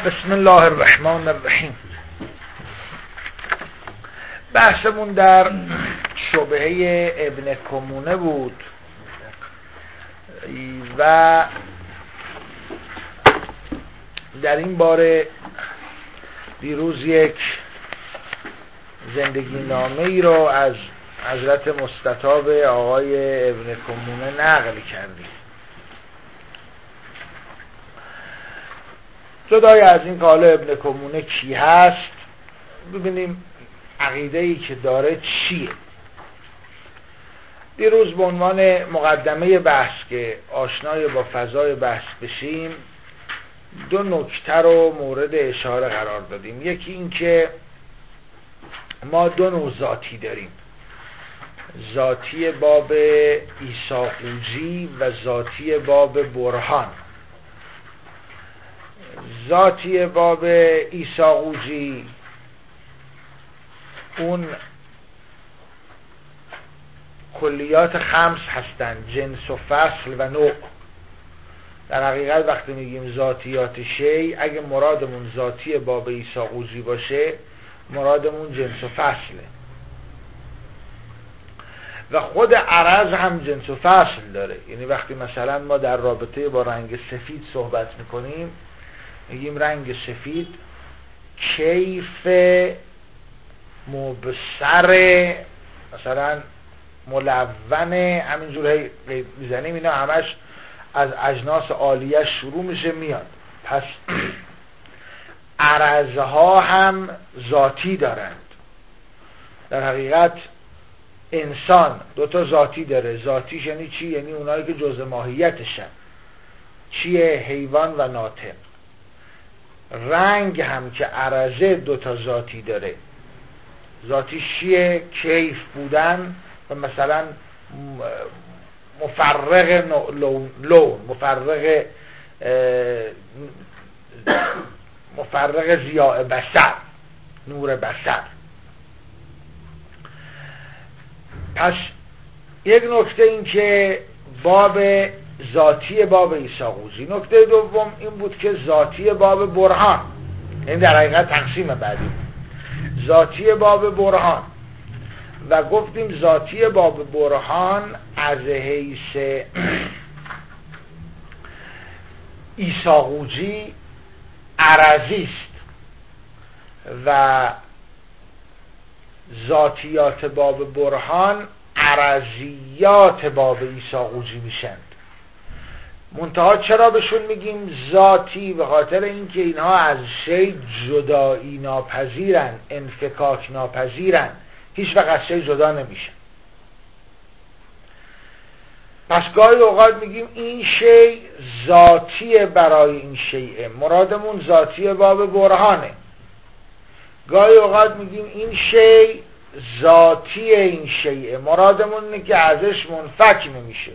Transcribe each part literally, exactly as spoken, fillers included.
بسم الله الرحمن الرحیم. بحثمون در شبهه ابن کمونه بود و در این باره دیروز یک زندگی نامه ای رو از حضرت مستطاب آقای ابن کمونه نقل کردیم. جدای از این که حالا ابن کمونه کی هست، ببینیم عقیده ای که داره چیه. دیروز به عنوان مقدمه بحث که آشنای با فضای بحث بشیم، دو نکته رو مورد اشاره قرار دادیم. یکی این که ما دو نوع ذاتی داریم، ذاتی باب ایساقوجی و ذاتی باب برهان. ذاتی باب ایساقوجی اون کلیات خمس هستند: جنس و فصل و نوع. در حقیقت وقتی میگیم ذاتیات شی، اگه مرادمون ذاتی باب ایساقوجی باشه، مرادمون جنس و فصله. و خود عرض هم جنس و فصل داره. یعنی وقتی مثلا ما در رابطه با رنگ سفید صحبت میکنیم، میگیم رنگ سفید کیف مبصر، مثلا ملونه، همینجور هی میزنیم، اینا همش از اجناس عالیه شروع میشه میاد. پس عرضها هم ذاتی دارند. در حقیقت انسان دو تا ذاتی داره. ذاتیش یعنی چی؟ یعنی اونایی که جزء ماهیتشن. چیه؟ حیوان و ناطق. رنگ هم که عرضه دو تا ذاتی داره. ذاتیش چیه؟ کیف بودن و مثلا مفرغ لون، مفرغ مفرغ ضیاء بصر، نور بصر. پس یک نکته این که باب ذاتی باب ایساقوجی. نکته دوم این بود که ذاتی باب برهان، این در حقیقت تقسیم بعدی، ذاتی باب برهان. و گفتیم ذاتی باب برهان از حیث ایساقوجی عرضی است و ذاتیات باب برهان عرضیات باب ایساقوجی میشند. منتها چرا بهشون میگیم ذاتی؟ به خاطر اینکه اینها از شی جدایی ناپذیرن، انفکاک ناپذیرن، هیچ وقت از شی جدا نمیشن. پس گاهی اوقات میگیم این شی ذاتی برای این شیء، مرادمون ذاتی باب برهانه. گاهی اوقات میگیم این شی ذاتی این شیء، مرادمون اینه که ازش منفک نمیشه.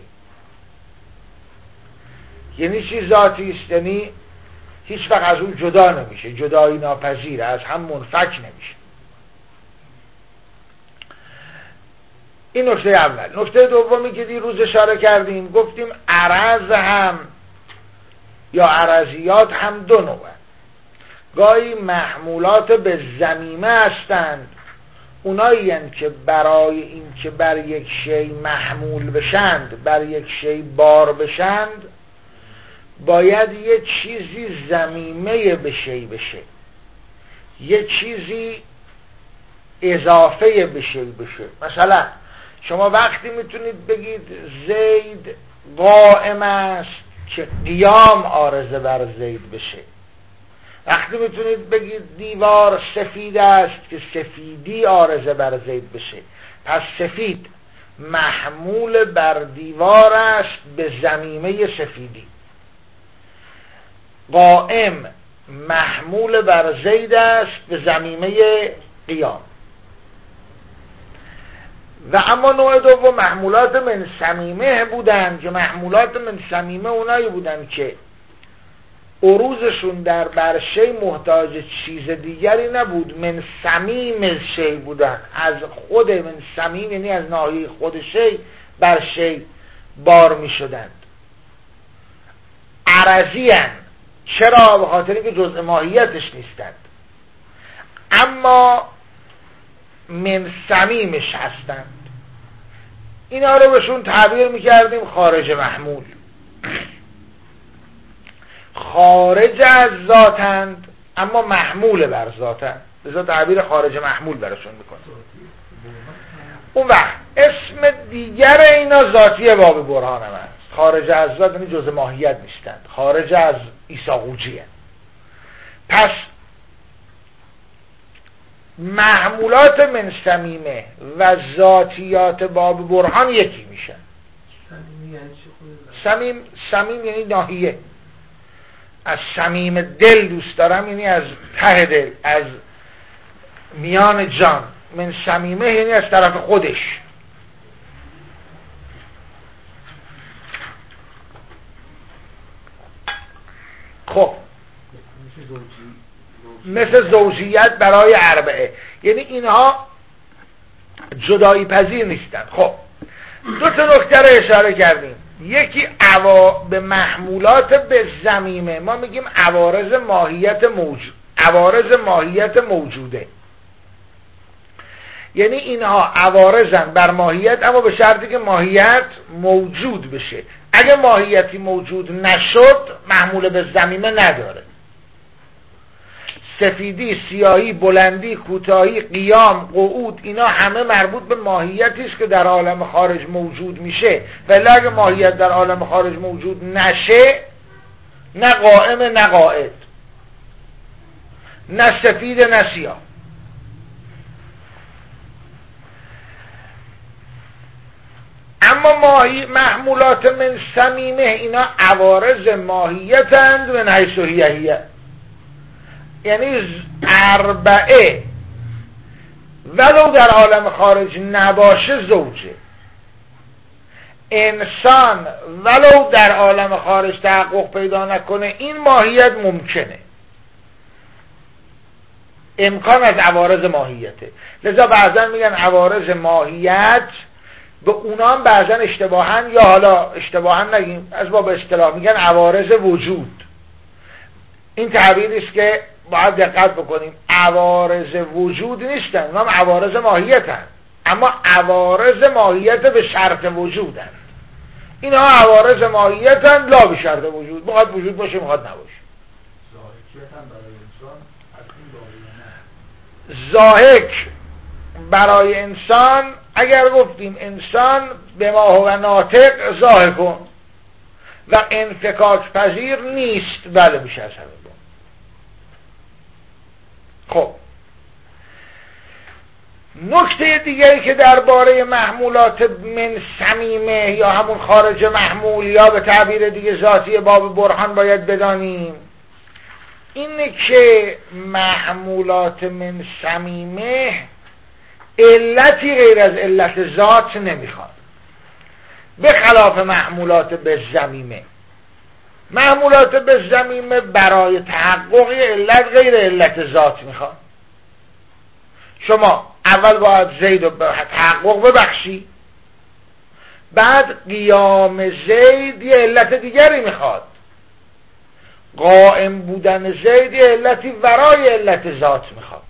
یعنی چی ذاتی است؟ یعنی هیچ وقت از اون جدا نمیشه، جدایی ناپذیره، از هم منفک نمیشه. این نکته اول. نکته دومی که دیروز اشاره کردیم، گفتیم عرض هم یا عرضیات هم دو نوعه. گاهی محمولات به ضمیمه هستند، اونایی هستند که برای این که بر یک شی محمول بشند، بر یک شی بار بشند، باید یه چیزی ضمیمه به شی بشه، یه چیزی اضافه به شی بشه. مثلا شما وقتی میتونید بگید زید قائم است که قیام عارضه بر زید بشه. وقتی میتونید بگید دیوار سفید است که سفیدی عارضه بر زید بشه. پس سفید محمول بر دیوار است به ضمیمه سفیدی، قائم محمول بر زید است به ضمیمه قیام. و اما نوع دوم محمولات من صمیمه بودند که محمولات من صمیمه اونایی بودند که عروضشون در بر شی محتاج چیز دیگری نبود، من صمیم شی بودن، از خود من صمیم یعنی از ناحیه خود شی بر شی بار می شدند. عرضی هن چرا؟ به خاطر اینکه جزء ماهیتش نیستند، اما من صمیمش هستند. اینا رو بهشون تعبیر میکردیم خارج محمول. خارج از ذاتند اما محمول بر ذاتند، لذا تعبیر خارج محمول برشون میکنه. اون وقت اسم دیگر اینا ذاتی باب برهان هم هست. خارج از ذات یعنی جزء ماهیت نیستند، خارج از ایساقوجی هست. پس محمولات من صمیمه و ذاتیات باب برهان یکی میشن. صمیم صمیم یعنی ناحیه. از صمیم دل دوست دارم یعنی از ته دل، از میان جان. من صمیمه یعنی از طرف خودش. خب مثل زوجیت برای اربعه، یعنی اینها جدایی پذیر نیستن. خب دو تا نکته رو اشاره کردیم. یکی عوا... به محمولات به ضمیمه ما میگیم عوارض ماهیت موجود، عوارض ماهیت موجوده، یعنی اینها عوارضن بر ماهیت، اما به شرطی که ماهیت موجود بشه. اگه ماهیتی موجود نشد محمول به ضمیمه نداره. سفیدی، سیاهی، بلندی، کوتاهی، قیام، قعود، اینا همه مربوط به ماهیتی است که در عالم خارج موجود میشه. ولی اگه ماهیت در عالم خارج موجود نشه، نه قائم نه قاعد، نه سفید نه سیاه. اما ماهی محمولات من صمیمه اینا عوارض ماهیتند من حیث هیه، یعنی اربعه ولو در عالم خارج نباشه زوجه، انسان ولو در عالم خارج تحقق پیدا نکنه این ماهیت ممکنه، امکان از عوارض ماهیته. لذا بعضا میگن عوارض ماهیت، به اونا هم بعضا اشتباهن، یا حالا اشتباهن نگیم، از باب اصطلاح میگن عوارض وجود. این تعبیری است که باید دقت بکنیم. عوارض وجود نیستن، اونا هم عوارض ماهیتن، اما عوارض ماهیت به شرط وجودن. اینا عوارض ماهیتن لا به شرط وجود، میخواد وجود باشه میخواد نباشه. ضاحک برای انسان اگر گفتیم انسان به ما هو ناطق ضاحکون و انفکاک پذیر نیست، بله میشه از همه. خب نکته دیگری که درباره محمولات من صمیمه یا همون خارج محمول یا به تعبیر دیگه ذاتی باب برهان باید بدانیم اینه که محمولات من صمیمه علتی غیر از علت ذات نمیخواد، به خلاف محمولات به ضمیمه. محمولات به ضمیمه برای تحقق علت غیر علت ذات میخواد. شما اول باید زید رو تحقق ببخشی، بعد قیام زید یه علت دیگری میخواد، قائم بودن زید یه علتی ورای علت ذات میخواد.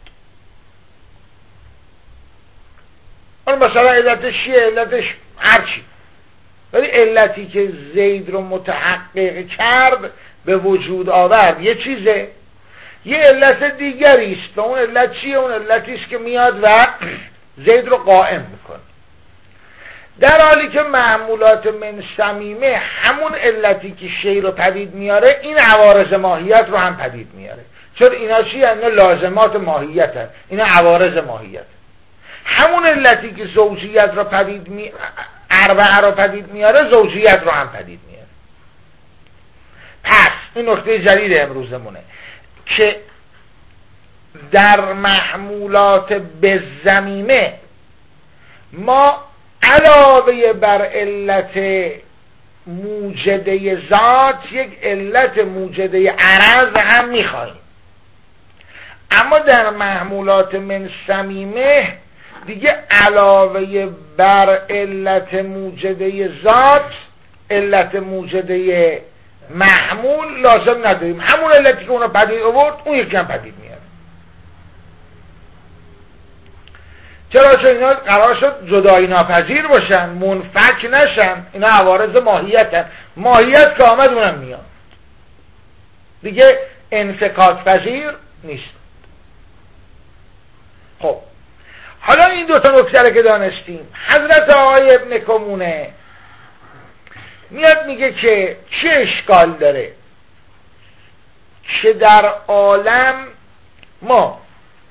اون مثلا علتش چیه؟ علتش هرچی، ولی علتی که زید رو متحقق کرد به وجود آورد یه چیزه، یه علت دیگری است. و اون علت چیه؟ اون علتی است که میاد و زید رو قائم میکنه. در حالی که معمولات من صمیمه همون علتی که شی رو پدید میاره این عوارض ماهیت رو هم پدید میاره. چون اینا چی؟ اینا لازمات ماهیت هست، اینا عوارض ماهیت. همون علتی که زوجیت رو پدید می اربعه رو پدید میاره زوجیت رو هم پدید میاره. پس این نکته جدید امروزمونه که در محمولات به ضمیمه ما علاوه بر علت موجده ذات یک علت موجده عرض هم میخواهیم. اما در محمولات من صمیمه دیگه علاوه بر علت موجده ذات علت موجده محمول لازم نداریم، همون علتی که اونا پدید آورد اون یکی هم پدید میاره. چرا؟ چون اینا قرار شد جدایی ناپذیر باشن، منفک نشن، اینا عوارض ماهیتن، ماهیت که آمد اونم میاد دیگه، انفکاک پذیر نیست. خب حالا این دوتا نکته که دانستیم، حضرت آقای ابن کمونه میاد میگه که چه اشکال داره که در عالم ما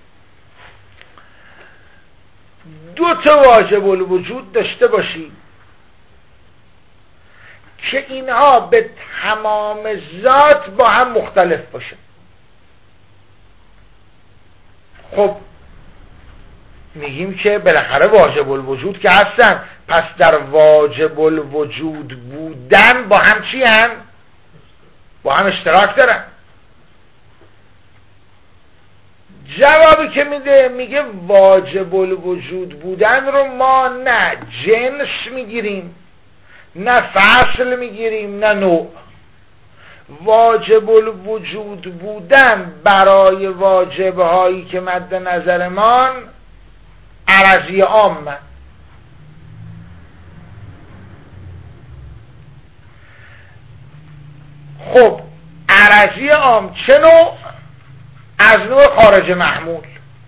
دو تا واجب الوجود داشته باشیم که اینها به تمام ذات با هم مختلف باشه. خب میگیم که بالاخره واجب الوجود که هستن، پس در واجب الوجود بودن با هم چی هم؟ با هم اشتراک دارن. جوابی که میده میگه واجب الوجود بودن رو ما نه جنس میگیریم، نه فصل میگیریم، نه نوع. واجب الوجود بودن برای واجب هایی که مد نظرمان عرضی عام. خب عرضی عام چه نوع؟ از نوع خارج محمول.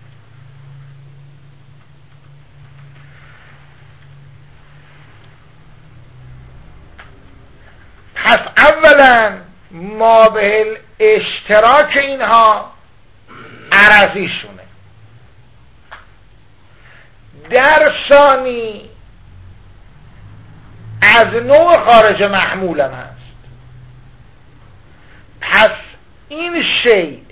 پس اولا ما به اشتراک اینها عرضی شونه، در ثانی از نوع خارج محمول هم هست. پس این شیء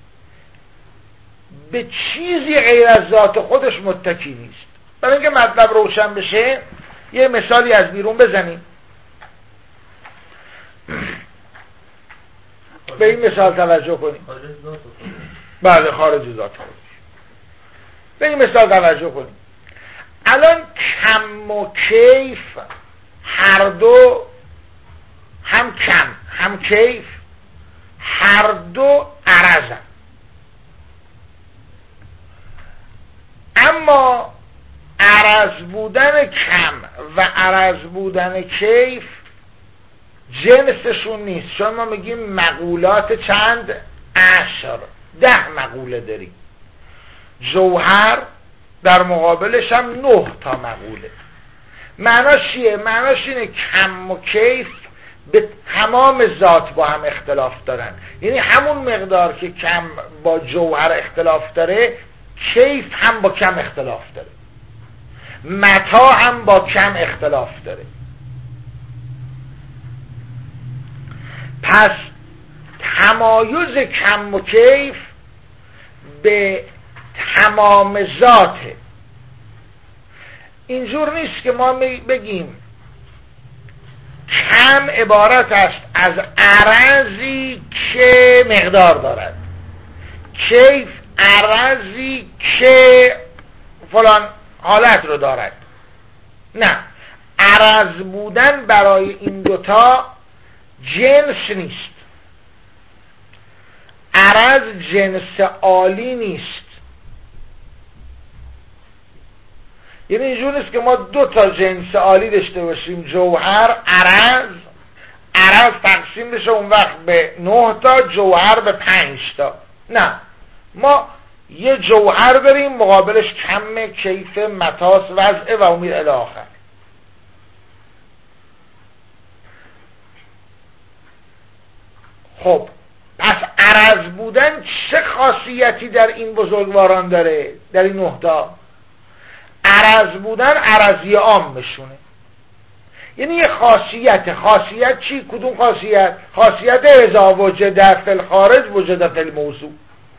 به چیزی غیر از ذات خودش متکی نیست. برای اینکه مطلب روشن بشه یه مثالی از بیرون بزنیم. به این مثال توجه کنیم. بله خارج ذات خودش. به این مثال توجه کنیم. الان کم و کیف هر دو هم کم هم کیف هر دو عرضن، اما عرض بودن کم و عرض بودن کیف جنسشون نیست. چون ما میگیم مقولات چند؟ عشر، ده مقوله داریم. جوهر در مقابلش هم نه تا مقوله. معناش چیه؟ معناش اینه کم و کیف به تمام ذات با هم اختلاف دارن، یعنی همون مقدار که کم با جوهر اختلاف داره، کیف هم با کم اختلاف داره، متا هم با کم اختلاف داره. پس تمایز کم و کیف به تمام ذاته. اینجور نیست که ما بگیم کم عبارت است از عرضی که مقدار دارد، کیف عرضی که فلان حالت رو دارد. نه، عرض بودن برای این دوتا جنس نیست. عرض جنس عالی نیست. یعنی اینجور نیست که ما دو تا جنس عالی داشته باشیم، جوهر، عرض، عرض تقسیم بشه اون وقت به نه تا، جوهر به پنج تا. نه، ما یه جوهر داریم مقابلش کم، کیف، متاس، وضع و امید الی آخر. خب پس عرض بودن چه خاصیتی در این بزرگواران داره؟ در این نه تا عرض بودن عرضی عام بشونه، یعنی یه خاصیت. خاصیت چی؟ کدوم خاصیت؟ خاصیت اذا وجد فی الخارج وجد فی الموضوع.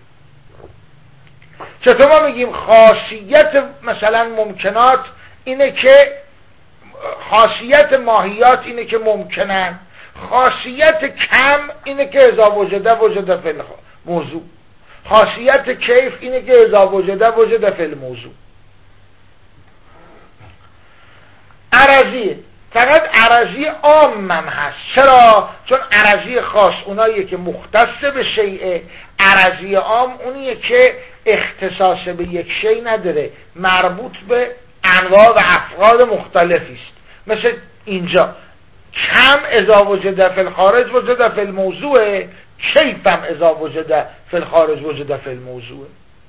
چطور ما میگیم خاصیت مثلا ممکنات اینه که خاصیت ماهیات اینه که ممکنن، خاصیت کم اینه که اذا وجد وجد فی الموضوع، خاصیت کیف اینه که اذا وجد وجد فی الموضوع. عرضیه. فقط عرضی عام هم هست. چرا؟ چون عرضی خاص اوناییه که مختص به شیء، عرضی عام اونیه که اختصاص به یک شیء نداره، مربوط به انواع و افراد مختلفی است. مثل اینجا کم اذا وجد فی الخارج وجد فی الموضوع، کیف هم اذا وجد فی الخارج وجد فی الموضوع.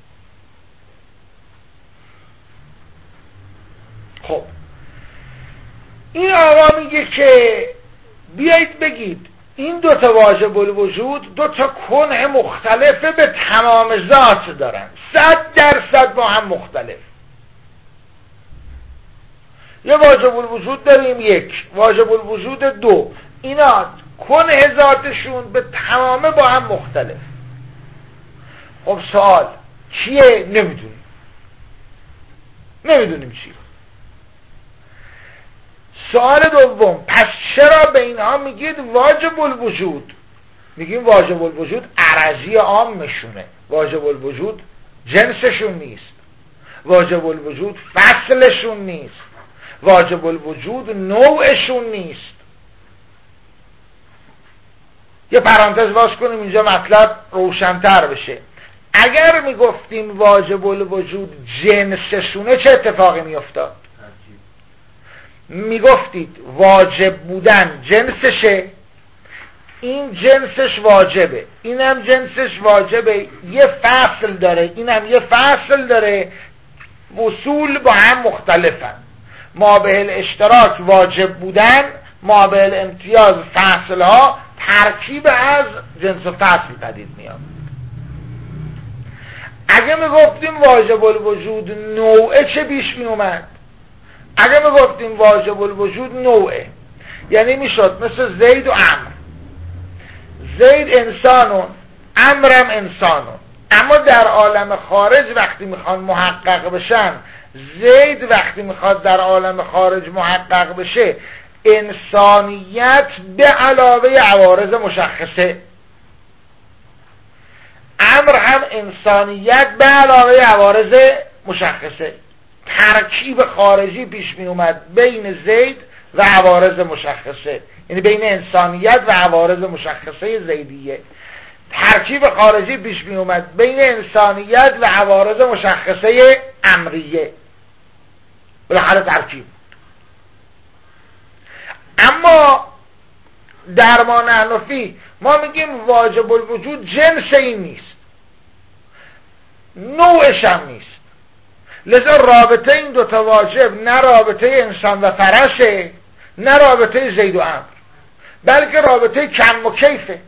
خب این آقا میگه که بیایید بگید این دو تا واجب الوجود دو تا کنه مختلفه به تمام ذات دارن، صد درصد با هم مختلف. یه واجب الوجود داریم یک، واجب الوجود دو، اینا کنه ذاتشون به تمامه با هم مختلف. خب سوال کیه؟ نمیدونیم نمیدونیم چیه. سوال دوم، پس چرا به اینها میگید واجب الوجود؟ میگیم واجب الوجود عرضی عامشونه، واجب الوجود جنسشون نیست، واجب الوجود فصلشون نیست، واجب الوجود نوعشون نیست. یه پرانتز باز کنیم اینجا مطلب روشن‌تر بشه. اگر میگفتیم واجب الوجود جنسشونه چه اتفاقی میافتاد؟ میگفتید واجب بودن جنسشه، این جنسش واجبه، اینم جنسش واجبه، یه فصل داره، اینم یه فصل داره، وصول با هم مختلفن. مابع الاشتراک واجب بودن، مابع الامتیاز فصل ها، ترکیب از جنس و فصل پدید میاد. اگه میگفتیم واجب الوجود نوعه چه پیش میومد؟ اگه میگفتیم واجب الوجود نوعه، یعنی میشد مثل زید و عمرو، زید انسانون، عمرم انسانون، اما در عالم خارج وقتی میخوان محقق بشن، زید وقتی میخواد در عالم خارج محقق بشه، انسانیت به علاوه عوارض مشخصه، عمرو هم انسانیت به علاوه عوارض مشخصه. ترکیب خارجی پیش می اومد بین زید و عوارض مشخصه، یعنی بین انسانیت و عوارض مشخصه زیدیه. ترکیب خارجی پیش می اومد بین انسانیت و عوارض مشخصه امریه. بالاخره ترکیب. اما در ما نحنفی ما میگیم واجب الوجود جنس این نیست، نوعش هم نیست. لذا رابطه این دوتا واجب نه رابطه انسان و فرشه، نه رابطه زید و عمرو، بلکه رابطه کم و کیفه.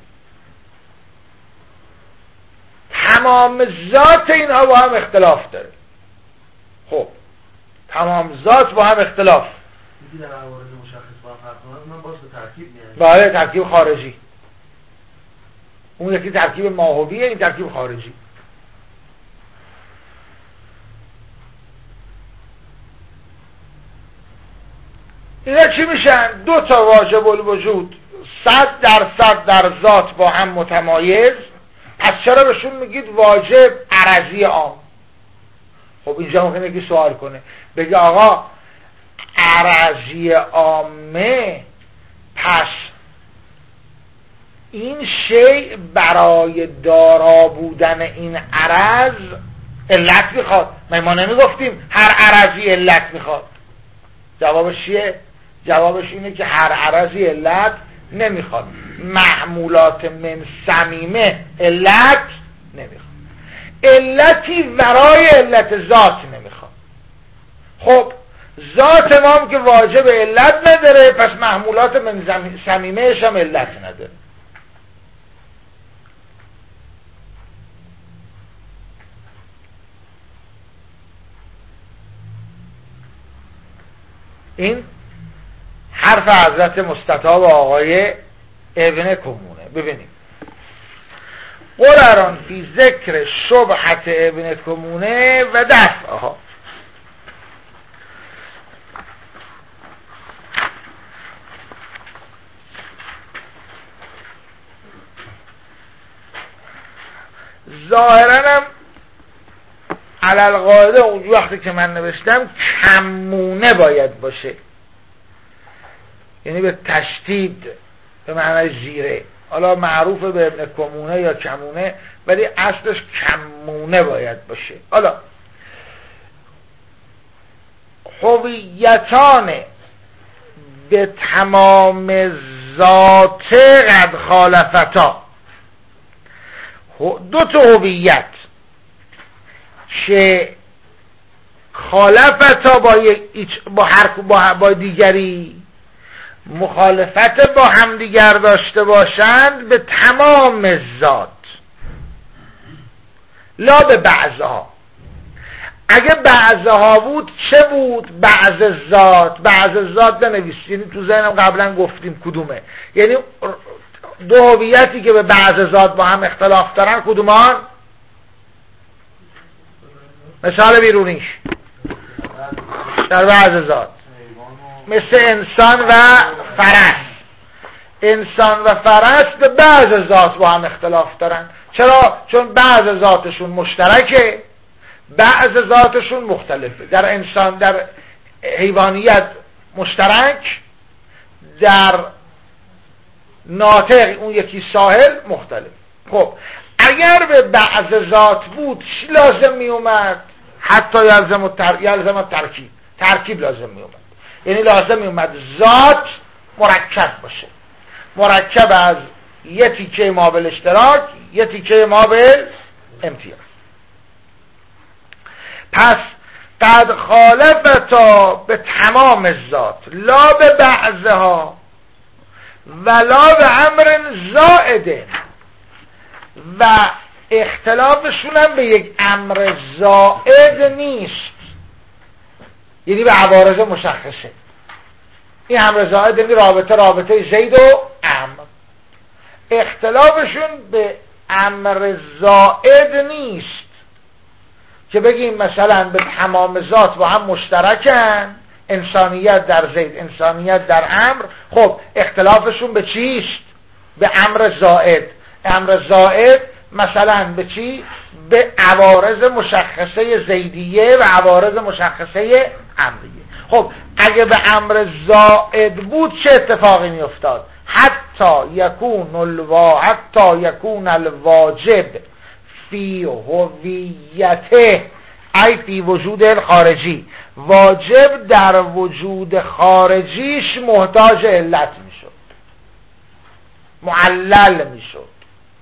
تمام ذات اینها با هم اختلاف داره. خب تمام ذات با هم اختلاف، در عوارض مشخص با هم فرق کنه، من باز به ترکیب میاد. بله ترکیب خارجی. اون یکی ترکیب ماهویه، این ترکیب خارجی. اینا چی میشن؟ دو تا واجب الوجود صد درصد در ذات با هم متمایز، پس چرا بهشون میگید واجب عرضی عام؟ خب اینجا ممکنه که سوال کنه، بگه آقا عرضی عامه، پس این شیء برای دارا بودن این عرض علت میخواد. ما نمیگفتیم هر عرضی علت میخواد. جوابش چیه؟ جوابش اینه که هر عرضی علت نمیخواد. محمولات من صمیمه علت نمیخواد، علتی ورای علت ذات نمیخواد. خب ذات ما هم که واجب علت نداره، پس محمولات من صمیمهش هم علت نداره. این حرف حضرت مستطاب آقای ابن کمونه. ببینیم قرآن فی ذکر شبهت ابن کمونه و دفعها. ظاهرا هم علل قاعده اون وقتی که من نوشتم کمونه باید باشه، یعنی به تشدید به معنای زیره. حالا معروف به ابن کمونه یا کمونه، ولی اصلش کمونه باید باشه. حالا هویتان به تمام ذات قد خالفتا، دو تا هویت که خالفتا با با هر با, با دیگری مخالفت با همدیگر داشته باشند به تمام ذات، لا به بعضها. اگه بعضها بود چه بود؟ بعض ذات. بعض ذات بنویسید، یعنی تو ذهنم قبلا گفتیم کدومه، یعنی دو هویتی که به بعض ذات با هم اختلاف دارن کدومان؟ مثال بیرونیش در بعض ذات مثل انسان و فرس. انسان و فرس به بعض ذات با هم اختلاف دارن. چرا؟ چون بعض ذاتشون مشترکه، بعض ذاتشون مختلفه. در انسان، در حیوانیت مشترک، در ناطق اون یکی ساحل مختلف. خب اگر به بعض ذات بود چی لازم می اومد؟ حتی یلزم التر... یلزم الترکیب. ترکیب لازم می اومد، یعنی لازم می اومد ذات مرکب باشه، مرکب از یه تیکه مابل اشتراک، یه تیکه مابل امتیاز. پس قد خالفتا به تمام ذات لا به بعضها ولا به امر زائده، و اختلافشون هم به یک امر زائد نیست، یعنی به عوارض مشخصه. این امر زائد یعنی رابطه رابطه زید و امر. اختلافشون به امر زائد نیست که بگیم مثلا به تمام ذات با هم مشترکن، انسانیت در زید، انسانیت در امر. خب اختلافشون به چیست؟ به امر زائد. امر زائد مثلا به چی؟ به عوارض مشخصه زیدیه و عوارض مشخصه امریه. خب اگه به امر زائد بود چه اتفاقی می افتاد؟ حتی یکون الوا حتی یکون الواجب فی هویته ای فی وجود الخارجی، واجب در وجود خارجیش محتاج علت می شد، معلل می شد.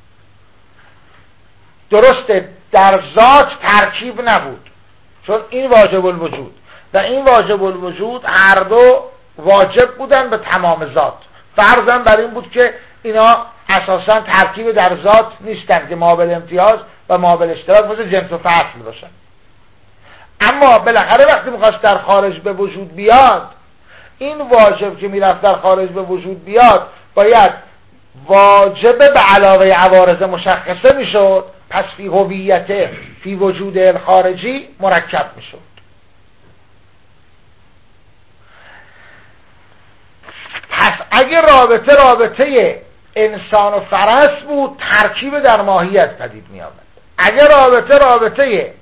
درسته در ذات ترکیب نبود، چون این واجب الوجود و این واجب الوجود هر دو واجب بودن به تمام ذات. فرضاً بر این بود که اینا اساساً ترکیب در ذات نیستن که مابل امتیاز و مابل اشتراک مثل جنس و فصل باشن. اما بالاخره وقتی میخواست در خارج به وجود بیاد، این واجب که میرفت در خارج به وجود بیاد باید واجب به علاوه عوارض مشخصه میشد، پس فی هویت فی وجود الخارجی مرکب میشد. پس اگه رابطه رابطه انسان و فرس بود ترکیب در ماهیت پدید می آمد. اگه رابطه رابطه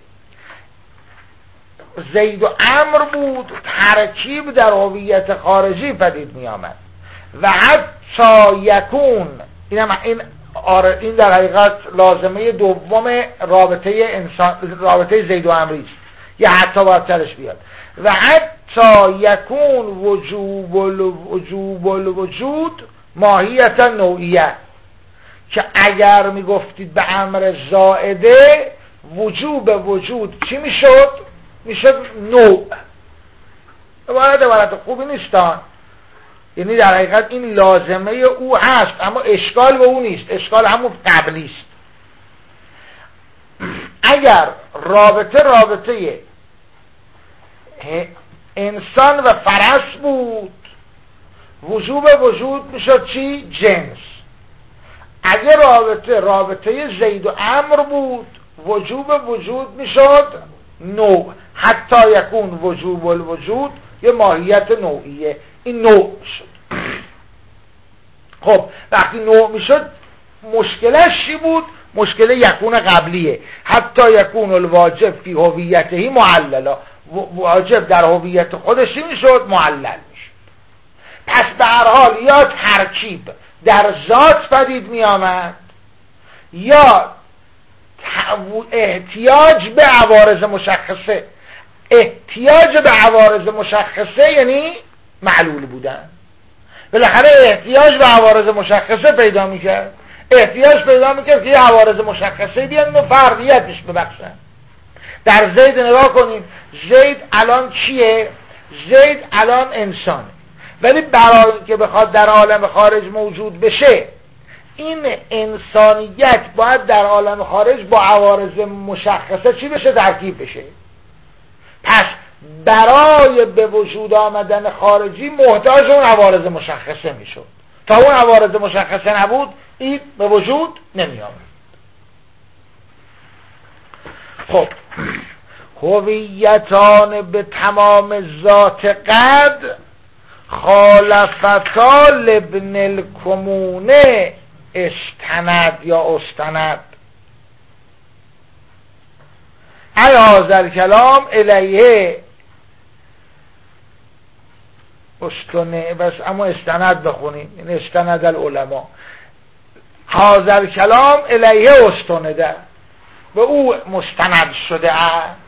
زید و امر بود ترکیب در هویت خارجی پدید می آمد. و حتی یکون این, هم این, این در حقیقت لازمه دوم رابطه انسان، رابطه زید و امری است، یا حتی باید سرش بیاد. و حتی یکون وجوب الوجوب الوجود ماهیت نوعیه، که اگر میگفتید به امر زائده وجوب وجود چی میشد؟ میشد نوع. عبارت عبارت خوبی نیستان، یعنی در حقیقت این لازمه او هست اما اشکال به او نیست، اشکال همون قبلی است. اگر رابطه رابطه انسان و فرس بود وجوب وجود میشد چی؟ جنس. اگر رابطه رابطه زید و امر بود وجوب وجود میشد نوع. حتی یکون وجوب الوجود یه ماهیت نوعیه، این نوع شد. خب وقتی نوع میشد مشکلش چی بود؟ مشکل یکون قبلیه. حتی یکون الواجب فی هویتهی معللا، واجب در هویت خودش چی میشد؟ معلل میشد. پس به هر حال یا ترکیب در ذات پدید می آمد یا احتیاج به عوارض مشخصه. احتیاج به عوارض مشخصه یعنی معلول بودن. بالاخره احتیاج به عوارض مشخصه پیدا میکرد، احتیاج پیدا میکرد که یه عوارض مشخصه بیان و فردیتش ببخشن. در زید نگاه کنیم، زید الان کیه؟ زید الان انسانه، ولی برای که بخواد در عالم خارج موجود بشه این انسانیت باید در عالم خارج با عوارض مشخصه چی بشه؟ ترکیب بشه. پس برای به وجود آمدن خارجی محتاج اون عوارض مشخصه میشد. تا اون عوارض مشخصه نبود این به وجود نمی آمد. خب هویتان به تمام ذات قد خالفتا لابن الکمونه استند یا استند. ای هذا کلام الیه استنه، بس اما استند بخونیم، این استند العلماء. هذا کلام الیه استنده، به او مستند شده است.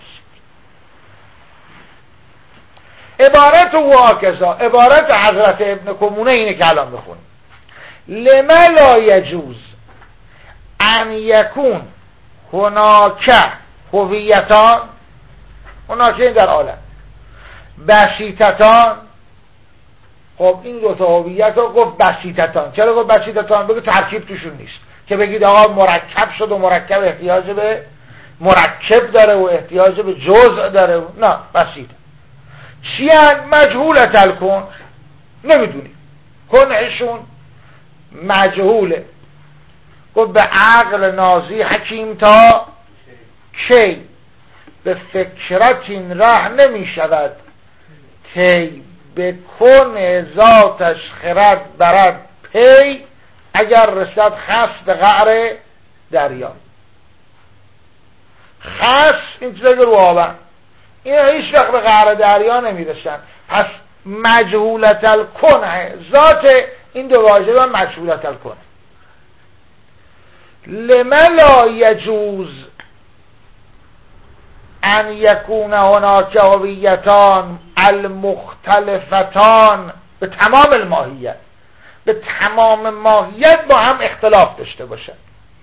عبارت او آکزا، عبارت حضرت ابن کمونه اینه که الان بخونیم. لما لا یجوز ان یکون هناک هویتان، هناک این در عالم، بسیطتان. خب این دو تا هویت رو گفت بسیطتان. چرا گفت بسیطتان؟ بگو ترکیب توشون نیست که بگید آقا مرکب شد و مرکب احتیاج به مرکب داره و احتیاج به جزء داره و... نه، بسیط. چی هن؟ مجهولت الکن، نمیدونی کنهشون مجهوله. گفت به عقل نازی حکیم تا کی به فکرت این ره نمی شود کی به کن ذاتش خرد برد پی اگر رسد خس به قعر دریا. خس این چیزا که رو آبن، این هیچ وقت به قعر دریا نمی رسن. پس مجهولت الکنه، ذات این دو واژه و مجهولت الکنه. لما لا یجوز ان یکون هناک هویتان المختلفتان به تمام الماهیت، به تمام ماهیت با هم اختلاف داشته باشد.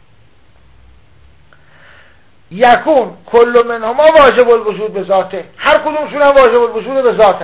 یکون کل منهما واجب الوجود به ذاته، هر کدومشون هم واجب الوجود به ذاته.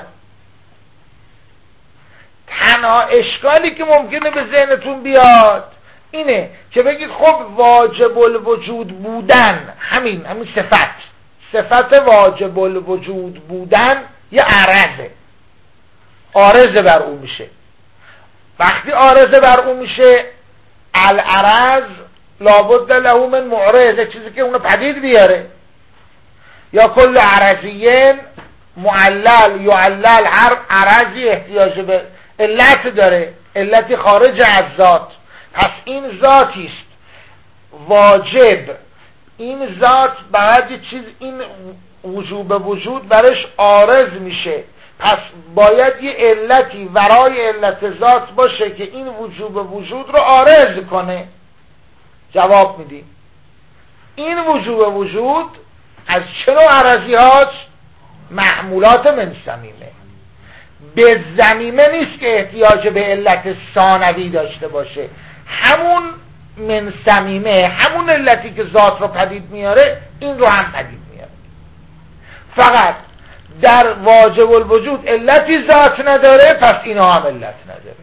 تنها اشکالی که ممکنه به ذهنتون بیاد اینه که بگید خب واجب الوجود بودن، همین همین صفت صفت واجب الوجود بودن یه عرضه، عارضه بر اون میشه. وقتی عارضه بر اون میشه العرض لابد له من معرض، چیزی که اونو پدید بیاره. یا کل عرضیین معلل یعلل، هر عرضی احتیاج به علت داره، علتی خارج از ذات. پس این ذاتی است واجب، این ذات بعد یه چیز این وجوب وجود برش عارض میشه. پس باید یه علتی ورای علت ذات باشه که این وجوب وجود رو عارض کنه. جواب میدیم این وجوب وجود از چه نوع عرضی هاست؟ محمولات من صمیمه. به ضمیمه نیست که احتیاج به علت ثانوی داشته باشه، همون من صمیمه، همون علتی که ذات رو پدید میاره این رو هم پدید میاره. فقط در واجب الوجود علتی ذات نداره، پس اینا هم علت نداره.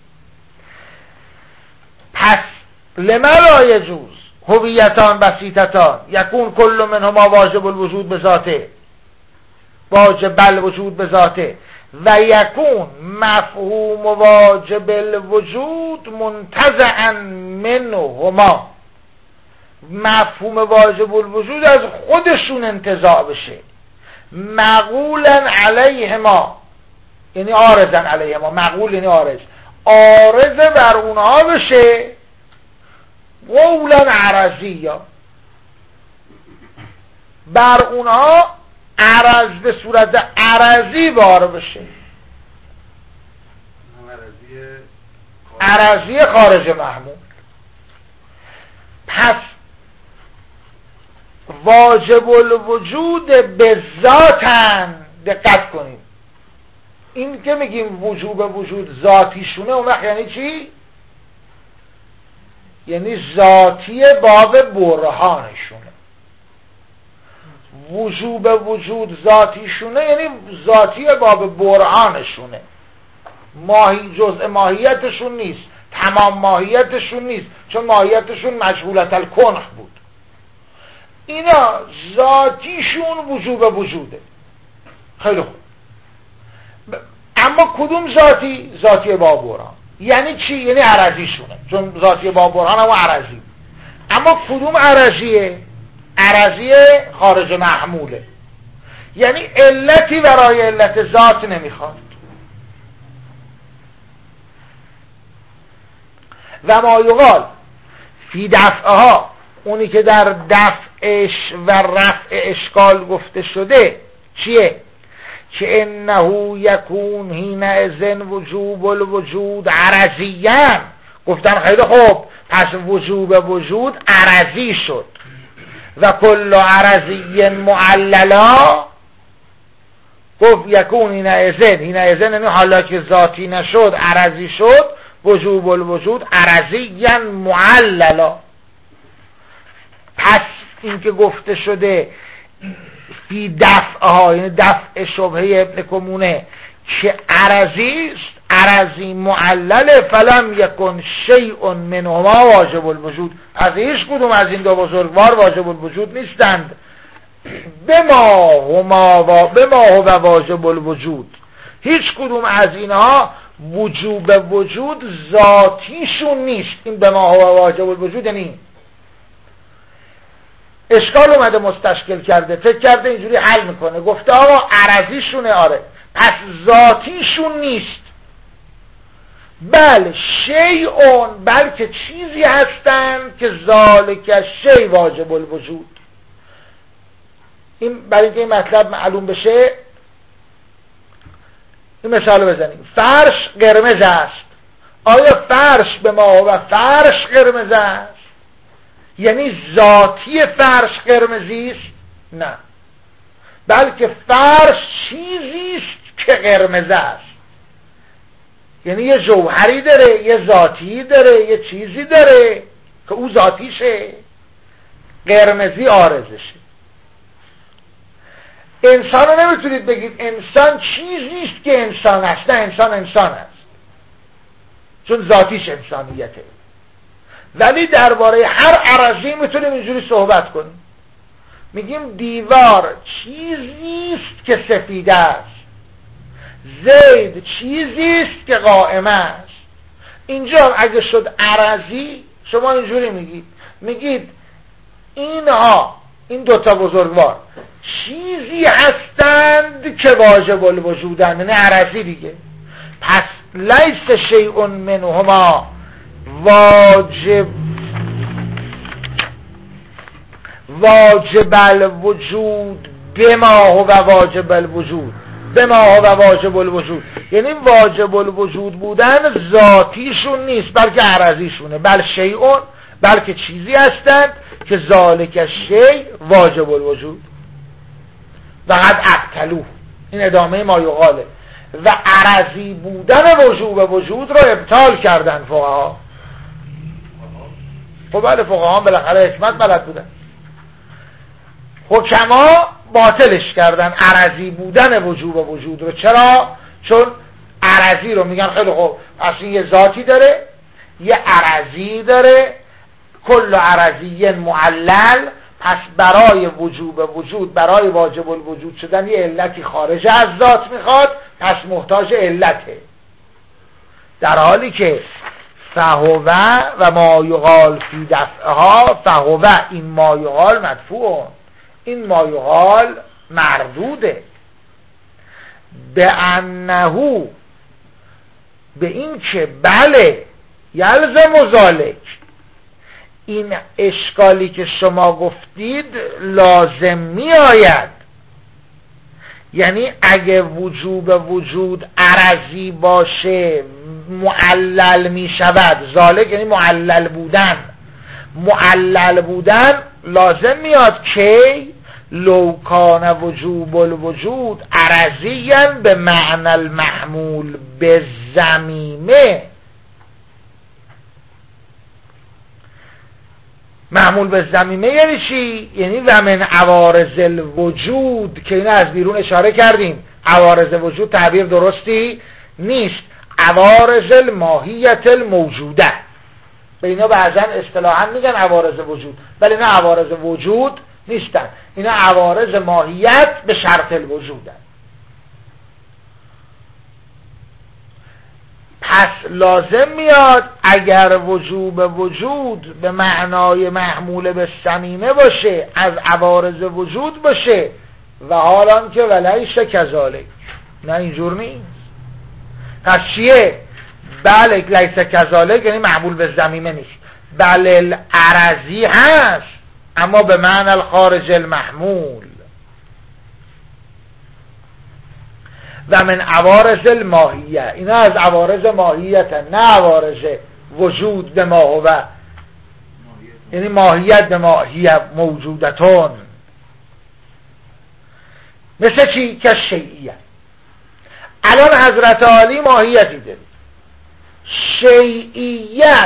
پس لما لا یجوز هویتان بسیطتان یکون کل منهما واجب الوجود به ذاته، واجب الوجود به ذاته، و یکون مفهوم واجب الوجود منتزعا منهما، مفهوم واجب الوجود از خودشون انتزاع بشه، مقولا علیهما یعنی عارضا علیهما، مقول یعنی عارض، عارض بر اونها بشه، قولا عرضی یا بر اونها عرض به صورت عرضی بار بشه. عرضی خارج محمول. پس واجب الوجود به ذاتن. دقت کنید، این که میگیم وجوب وجود ذاتیشونه، اون وقت یعنی چی؟ یعنی ذاتی باب برهانشونه. وجوب وجود ذاتیشونه یعنی ذاتی باب برهانشونه، ماهی جزء ماهیتشون نیست، تمام ماهیتشون نیست، چون ماهیتشون مجهولت الکنه بود. اینا ذاتیشون وجوب وجوده. خیلی خوب، اما کدوم ذاتی؟ ذاتی باب برهان. یعنی چی؟ یعنی عرضیشونه، چون ذاتی باب برهان هم عرضی. اما کدوم عرضیه؟ عرضی خارج محموله. یعنی علتی برای علت ذات نمیخواد. و ما یقال فی دفعها، اونی که در دفعش و رفع اشکال گفته شده چیه؟ که انه یکون حینئذ وجوب الوجود عرضیاً. گفتن خیلی خوب، پس وجوب وجود عرضی شد. و کل عرضی معللا، گفت یکون حینئذ، حینئذ یعنی حالا که ذاتی نشد عرضی شد، وجوب الوجود عرضیاً معللا. پس این که گفته شده فی دفعها، یعنی دفع شبهه ابن کمونه، که عرضی است، عرضی معلله، فلم یکن شیء منهما واجب الوجود. از هیچ کدوم از این دو بزرگوار واجب الوجود نیستند. بما هما و بما هو واجب الوجود، هیچ کدوم از اینها وجوب وجود ذاتیشون نیست. این بما هو واجب الوجود یعنی اشکال اومده مستشکل کرده، فکر کرده اینجوری حل میکنه، گفته آقا عرضیشونه، آره، پس ذاتیشون نیست. بل شیء، بلکه چیزی هستند که ذالک شیء واجب الوجود. این برای اینکه این مطلب معلوم بشه این مثال بزنیم. فرش قرمز است. آیا فرش به ما و فرش قرمز است؟ یعنی ذاتی فرش قرمزی است؟ نه، بلکه فرش چیزی است که قرمز است. یعنی یه جوهری داره، یه ذاتی داره، یه چیزی داره که او ذاتیشه، قرمزی عارضشه. انسان رو نمیتونید بگید انسان چیزی است که انسان است. نه، انسان انسان است چون ذاتیش انسانیته. ولی درباره هر عرضی میتونیم اینجوری صحبت کنیم. میگیم دیوار چیزی است که سفید است، زید چیزی است که قائم است. اینجا اگه شد عرضی، شما اینجوری میگید، میگید اینها، این دوتا بزرگوار چیزی هستند که واجب الوجودند، یعنی عرضی دیگه. پس لیس شیء منهما واجب واجب الوجود بما هو واجب الوجود، بما هو واجب الوجود یعنی واجب الوجود بودن ذاتیشون نیست بلکه عرضیشونه. بل شیء، بلکه چیزی هستند که ذالک شیء واجب الوجود. و قد ابطلوه، این ادامه ما یقاله، و عرضی بودن وجوب وجود را ابطال کردن فقها. خب بله، فقها هم بالاخره حکمت بلد بودن. حکما باطلش کردن عرضی بودن وجوب وجود رو. چرا؟ چون عرضی رو میگن خیلی خوب، اصلا یه ذاتی داره، یه عرضی داره، کل عرضی معلل، پس برای وجوب وجود، برای واجب الوجود شدن یه علتی خارج از ذات میخواد، پس محتاج علته. در حالی که فهو و ما یقال فی دفعها، فهو این ما یقال مدفوع، این ما یقال مردوده. به انهو، به این که بله یلزم ذالک، این اشکالی که شما گفتید لازم می آید. یعنی اگه وجوب وجود عرضی باشه معلل می شود، ذالک یعنی معلل بودن، معلل بودن لازم میاد که لو کان وجوب الوجود عرضیاً به معنی المحمول به ضمیمه. محمول به ضمیمه یعنی چی؟ یعنی و من عوارض الوجود که اینا از بیرون اشاره کردیم. عوارض وجود تعبیر درستی نیست، عوارض الماهیت الموجوده. به اینا بعضا اصطلاحا میگن عوارض وجود، ولی اینا عوارض وجود نیستن، اینا عوارض ماهیت به شرط الوجودن. پس لازم میاد اگر وجوب وجود به معنای محمول به صمیمه باشه، از عوارض وجود باشه، و حالان که ولیس کذالک، نه اینجور نیست. پس چیه؟ بله لیس کذالک یعنی محمول به ضمیمه نیست، بله العرضی هست اما به معنی الخارج المحمول. و من عوارض الماهیه، اینا از عوارض ماهیت، نه عوارض وجود به ما هو، یعنی ماهیت به ماهیه موجودتون. مثل چی؟ که شیعیه. الان حضرت عالی ماهیتی دارید، شیعیت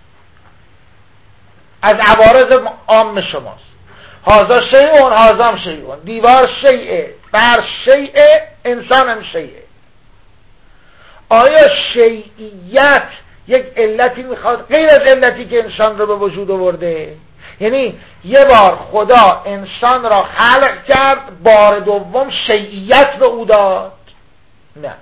از عوارض عام شماست. هازا شیعون هازام شیعون، دیوار شیعه، بر شیعه، انسان هم شیعه. آیا شیعیت یک علتی میخواد غیر از علتی که انسان رو به وجود آورده؟ یعنی یه بار خدا انسان را خلق کرد، بار دوم شیعیت به او داد؟ نه.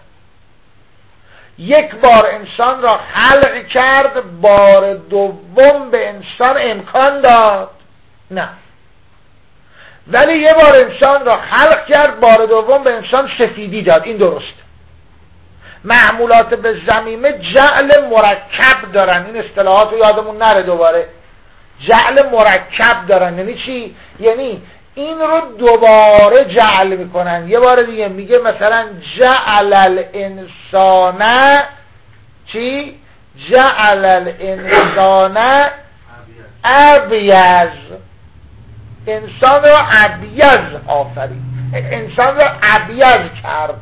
یک بار انسان را خلق کرد، بار دوم به انسان امکان داد؟ نه. ولی یه بار انسان را خلق کرد، بار دوم به انسان سفیدی داد، این درست. محمولات به ضمیمه جعل مرکب دارن، این اصطلاحات رو یادمون نره دوباره. جعل مرکب دارن یعنی چی؟ یعنی این رو دوباره جعل میکنن. یه بار دیگه میگه مثلا جعل الانسان چی؟ جعل الانسان ابیض، انسان رو ابیض آفرید، انسان رو ابیض کرد.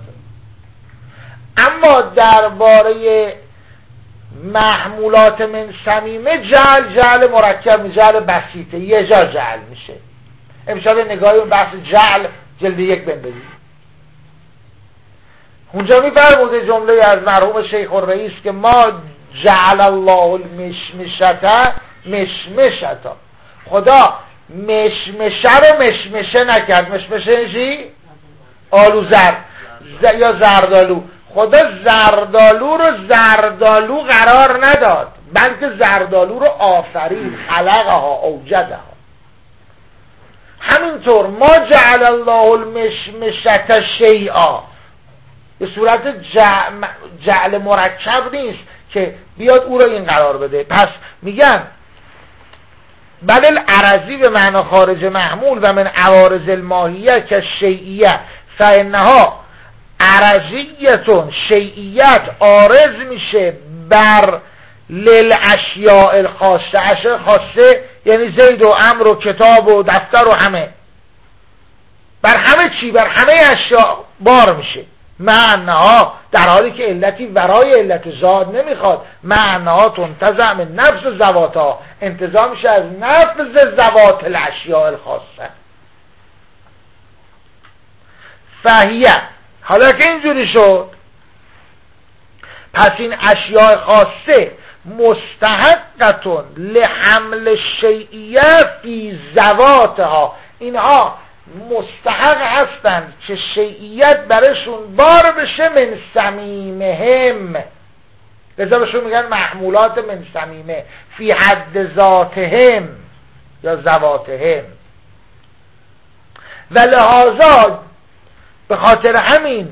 اما درباره محمولات من صمیمه جعل جعل مرکب، جعل بسیطه، یه جا جعل میشه. امشب نگاهی اون بحث جعل جلد یک بندازید. اونجا میفرموده جمله از مرحوم شیخ الرئیس که ما جعل الله المشمشته مشمشتا، خدا مشمشه رو مشمشه نکرد. مشمشه چی؟ آلو زرد ز... یا زردالو. خدا زردالو رو زردالو قرار نداد، بلکه زردالو رو آفرید، خلقها اوجدها. همینطور ما جعل الله المشمشة شیئا به صورت جعل, جعل مرکب نیست که بیاد او را این قرار بده. پس میگن بل العرضی به معنی خارج محمول و من عوارض الماهیه که شیعیه فانها عرضیتون، شیعیت عارض میشه بر للاشیاء الخاصه. اشیاء خاصه یعنی زید و امر و کتاب و دفتر و همه، بر همه چی، بر همه اشیاء بار میشه. معناها در حالی که علتی ورای علت ذات نمیخواد، معناها تنتزع من نفس ذواتها، انتزاع میشه از نفس ذوات الاشیاء الخاصه. فهیه، حالا که اینجوری شد، پس این اشیاء خاصه مستحقتون لحمل شیعیه فی ذواتها، اینها مستحق هستند که شیعیت برشون بار بشه من صمیمهم، لذا بهشون میگن محمولات من صمیمه، فی حد ذاتهم یا ذواتهم. و لحاظا به خاطر همین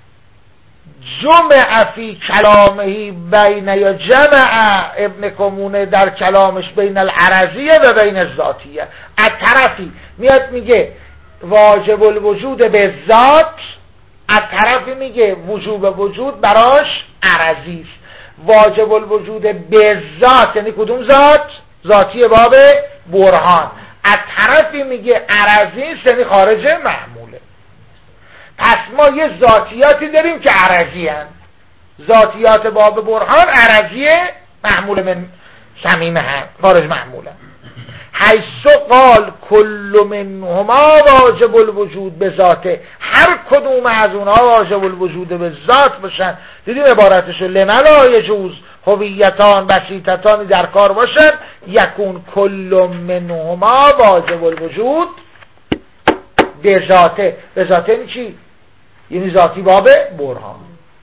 جمع فی کلامهی بین یا جمع ابن کمونه در کلامش بین العرضیه و بین الذاتیه. از طرفی میاد میگه واجب الوجود به ذات، از طرفی میگه وجوب وجود براش عرضی است. واجب الوجود به ذات یعنی کدوم ذات؟ ذاتی باب برهان. از طرفی میگه عرضی یعنی خارج محموله. پس ما یه ذاتیاتی داریم که عرضی هن. ذاتیات باب برهان عرضیه، محمول من صمیم هن، خارج محموله. حیث قال کل منهما واجب الوجود به ذاته، هر کدوم از اونها واجب الوجود به ذات باشن. دیدیم عبارتشو لملا یجوز هویتان بسیطتان در کار باشن یکون کل منهما واجب الوجود به ذاته. به ذاته یعنی چی؟ یعنی ذاتی باب برهان.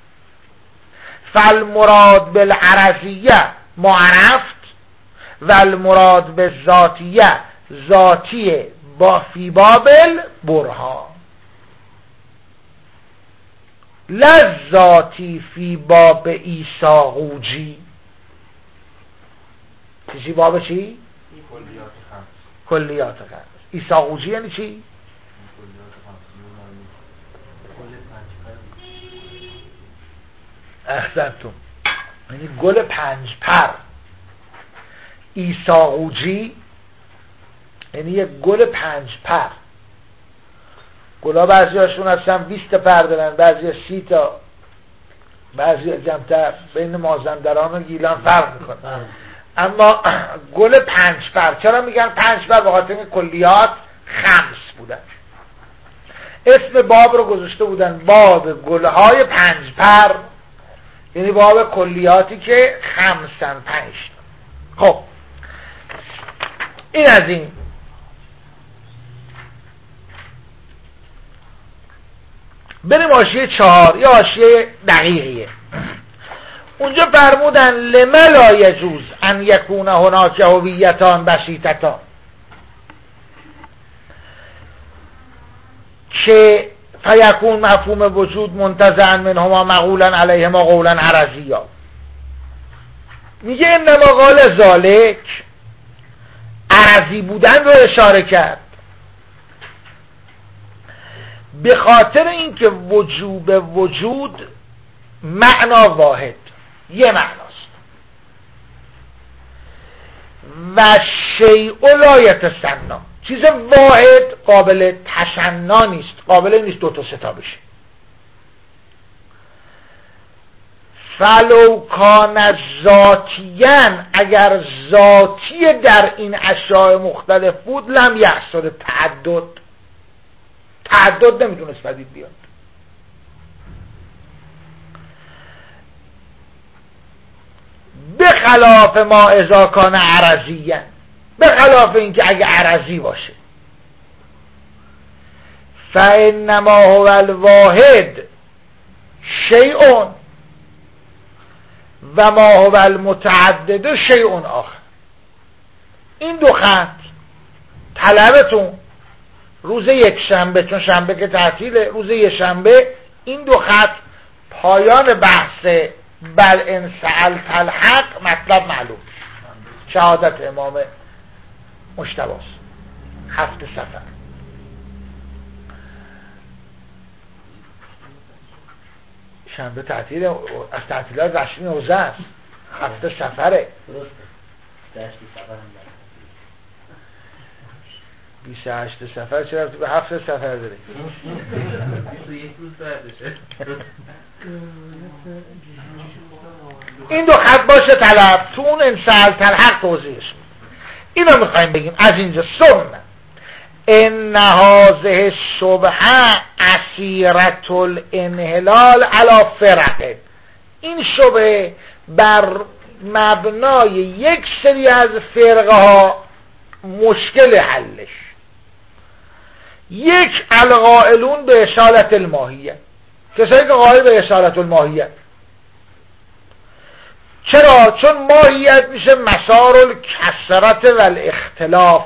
فالمراد بالعرضیه ما عرفت و المراد به ذاتیه ذاتی با فی بابل برهان لذاتی فی باب ایساقوجی. چی باب چی؟ کلیات خمس. کلیات خمس. ایساقوجی یعنی چی؟ احسنتون، یعنی گل پنج پر. ایساقوجی یعنی یک گل پنج پر. گلا بعضی هاشون هستن بیست پر دارن، بعضی سی تا، بعضی جمعتر. بین مازندران و گیلان فرق میکنه. اما گل پنج پر، چرا میگن پنج پر؟ به خاطر اینکه کلیات خمس بودن. اسم باب رو گذاشته بودن باب گلهای پنج پر، یعنی باب کلیاتی که خمسن، پنج. خب این از این. بریم حاشیه چهار، یا حاشیه دقیقیه. اونجا فرمودن لما لا یجوز ان یکون هناک هویتان بسیطتان، که فیکون مفهوم وجود منتزعا منهما مقولا علیهما قولا عرضیا. میگه انما قال ذالک، عرضی بودن رو اشاره کرد به خاطر اینکه وجوب وجود معنا واحد، یه معناست، و شیء لا یتسنا، چیز واحد قابل تسنا نیست، قابل نیست دو تا سه تا بشه. فلو کان ذاتیاً، اگر ذاتی در این اشیاء مختلف بود، لم یحصل تعدد، تعدد نمیتونست پدید بیاد. به خلاف ما اذا کان عرضیاً، به خلاف اینکه اگه عرضی باشه. فانما هو الواحد شیء و ما هو المتعدد شیء آخر. این دو خط طلبتون روز یک شنبه، چون شنبه که تعطیله، روز یک شنبه این دو خط پایان بحث بل ان سألت الحق مطلب معلوم، شهادت امام مجتبی هفت سفر. شنبه تعطیل، از تعطیلات رسمی حوزه است، هفته سفره. درسته. جشن سفر هم داره. بیست و هشت سفر چرا تو به هفته سفر داره؟ بیست و یک روز بعدشه. این دو خط باشه طلب تو اون انسال تلحق توضیحش. اینو میخوایم بگیم از اینجا. ثم ان هذه الشبهه اسیرة الانحلال علی فرق، این شبهه بر مبنای یک سری از فرقه ها مشکل حلش. یک، القائلون به اصالت الماهیه، کسایی که قائل به اصالت الماهیه. چرا؟ چون ماهیت میشه مسار الکثرت و الاختلاف،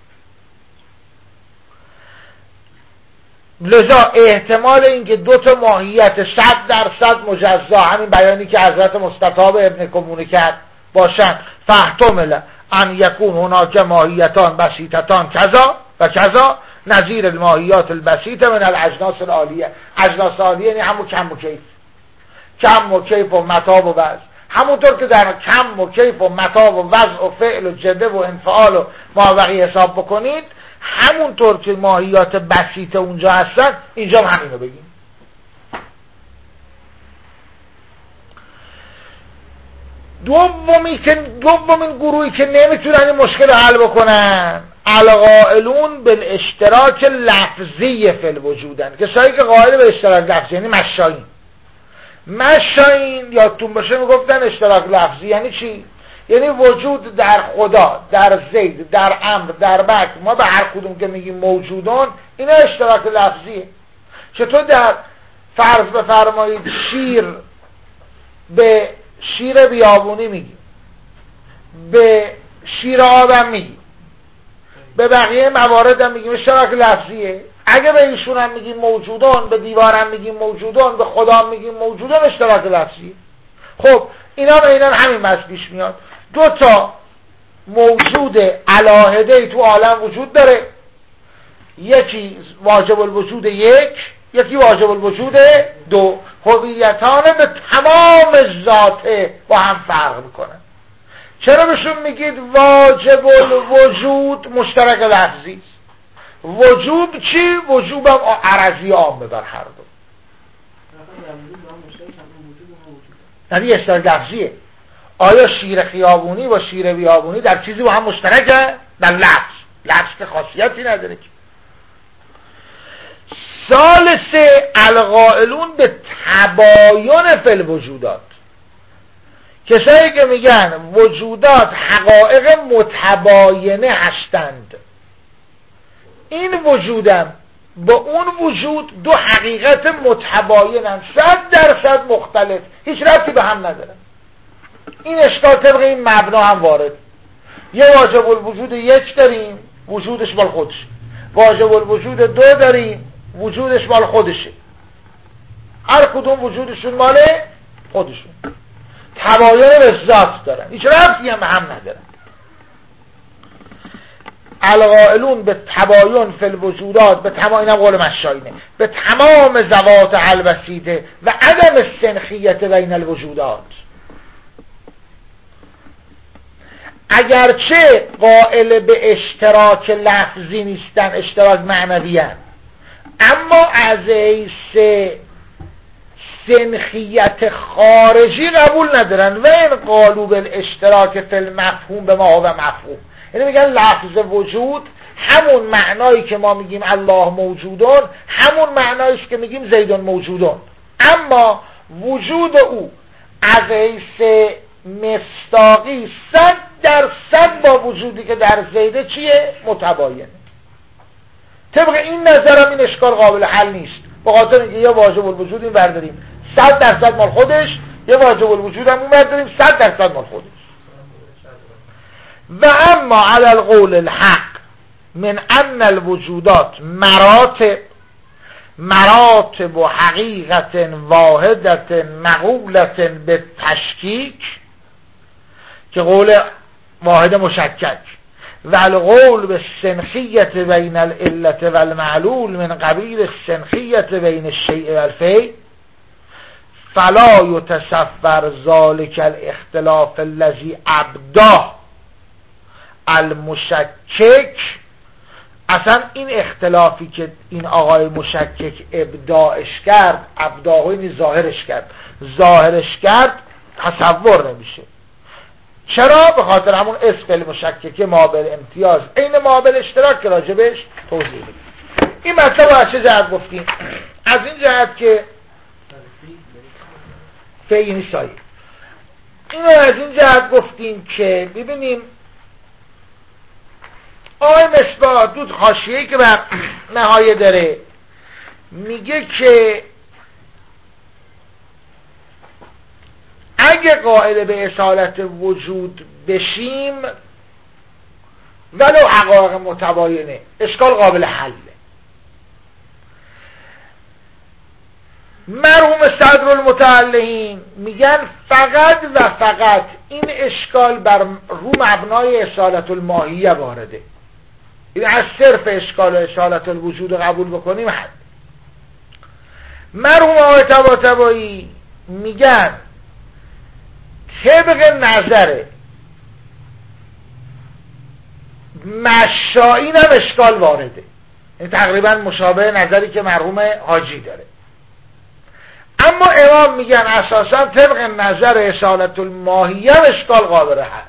لذا احتمال اینکه دو تا ماهیت صد درصد مجزا، همین بیانی که حضرت مستطاب ابن کمونه کرد، باشن فاحتمل ان یکون هناک ماهیتان بسیطتان کذا و کذا نظیر الماهیات البسیطه من الاجناس العالیه. اجناس عالیه یعنی همون کم و کیف، کم و کیف و متاب و وزن. همونطور که در کم و کیف و متا و وضع و فعل و جده و انفعال و مابقی حساب بکنید، همونطور که ماهیات بسیط اونجا هستن اینجا هم همینو بگیم. دومی که دومین گروهی که نمیتونن این مشکل رو حل بکنن القائلون بالاشتراک لفظی فی الوجودن، کسایی که قائل به اشتراک لفظی یعنی مشایین. مشایین یادتون باشه میگفتن اشتراک لفظی یعنی چی؟ یعنی وجود در خدا، در زید، در امر، در بک، ما به هر کدوم که میگیم موجودون اینا اشتراک لفظیه. چطور در فرض بفرمایید شیر به شیر بیابونی میگیم، به شیر آدم میگیم، به بقیه موارد هم میگیم اشتراک لفظیه. اگه به ایشون هم میگیم موجودان، به دیوار هم میگیم موجودان، به خدا هم میگیم موجودان، اشتراک لفظیه. خب اینا به اینا همین بس پیش میاد. دو تا موجود علاهده تو عالم وجود داره، یکی واجب الوجود یک، یکی واجب الوجود دو. هویتان به تمام ذاته با هم فرق میکنن. چرا بهشون میگید واجب الوجود؟ مشترک لفظی. وجوب چی؟ وجوب هم عرضی عامه بر هر دو. یعنی اشتراک لفظیه. آیا شیر خیابونی با شیر بیابونی در چیزی با هم مشترکه؟ در لفظ. لفظ که خاصیتی نداره که. ثالثه القائلون به تباین فی الوجودات، کسایی که میگن وجودات حقایق متباینه هستند. این وجودم با اون وجود دو حقیقت متباینن، صد درصد مختلف، هیچ ربطی به هم ندارن. این اشکال طبق این مبنا هم وارد. یه واجب الوجود یک داریم، وجودش مال خودشه. واجب الوجود دو داریم، وجودش مال خودشه. هر کدوم وجودشون مال خودشون، تباین به ذات دارن، هیچ ربطی هم به هم ندارن. القائلون به تباین فی الوجودات، به تمام، اینم قول مشایینه، به تمام ذوات الوسیطه و عدم السنخیت بین الوجودات. اگرچه قائل به اشتراک لفظی نیستن، اشتراک معنوی هستن، اما از حیث سنخیت خارجی قبول ندارن. و این قالوا بالاشتراک فی المفهوم به ما هو مفهوم، یعنی میگن لفظ وجود همون معنایی که ما میگیم الله موجودون، همون معناییش که میگیم زیدون موجودون، اما وجود او از حیث مصداقی صد درصد با وجودی که در زیده چیه؟ متباینه. طبق این نظرم این اشکال قابل حل نیست، به خاطر اینکه یه واجب الوجود این برداریم صد درصد مال خودش، یه واجب الوجود هم اون برداریم صد درصد مال خودش. و اما علی القول الحق من ان الوجودات مراتب مراتب و حقیقت واحدت مقولت به تشکیک، که قول واحد مشکک، و القول به سنخیت بین العلت و المعلول من قبیل سنخیت بین الشیء و الفعل، فلا یتصور ذلك الاختلاف الذي ابداه المشکک. اصلا این اختلافی که این آقای مشکک ابداعش کرد، ابداعی ظاهرش کرد، ظاهرش کرد تصور نمیشه. چرا؟ به خاطر همون اسم مشکک مابل امتیاز این مابل اشتراک که راجبش توضیح بدیم. این مطلب رو از چه جهت گفتیم؟ از این جهت که فعینی سایه. این رو از این جهت گفتیم که ببینیم آقای مصباح دود حاشیه‌ای که بر نهایه داره میگه که اگه قائل به اصالت وجود بشیم ولو حقایق متباینه، اشکال قابل حله. مرحوم صدر المتعلهین میگن فقط و فقط این اشکال بر رو مبنای اصالت الماهیه وارده. این از صرف اشکال و اصالت الوجود قبول بکنیم حد. مرحوم آقای طباطبایی میگن طبق نظر مشائین هم اشکال وارده، این تقریبا مشابه نظری که مرحوم حاجی داره. اما امام میگن اساسا طبق نظر اصالت الماهیه اشکال قابل حل.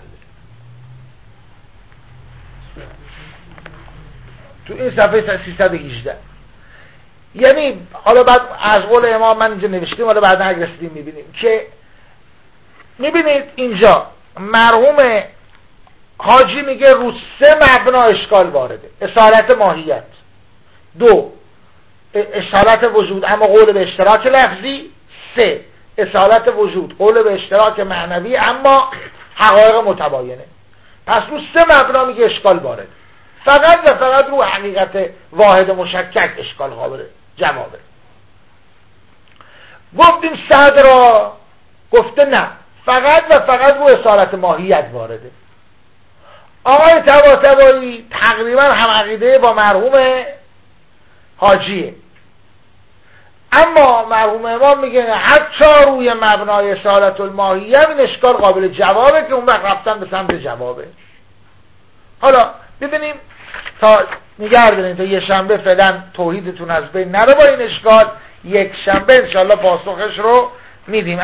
تو این صفحه سیصد و هجده. یعنی حالا بعد از قول امام من اینجا نوشتیم، حالا بعد اگه رسیدیم میبینیم که میبینید اینجا مرحوم حاجی میگه رو سه مبنا اشکال وارده: اصالت ماهیت، دو اصالت وجود اما قول به اشتراک لفظی، سه اصالت وجود قول به اشتراک معنوی اما حقایق متباینه. پس رو سه مبنا میگه اشکال وارده، فقط و فقط رو حقیقت واحد مشکک اشکال قابل جوابه. گفتیم صدر گفته نه، فقط و فقط رو اصالت ماهیت وارده. آقای طباطبایی تقریبا هم عقیده با مرحوم حاجیه، اما مرحوم امام میگه حتی روی مبنای اصالت الماهیه این اشکال قابل جوابه که اون وقت رفتن به سمت جوابه. حالا ببینیم تا نگردنیم تا یه شنبه فعلا توحیدتون از بین نره با این اشکال، یک شنبه انشاءالله پاسخش رو میدیم.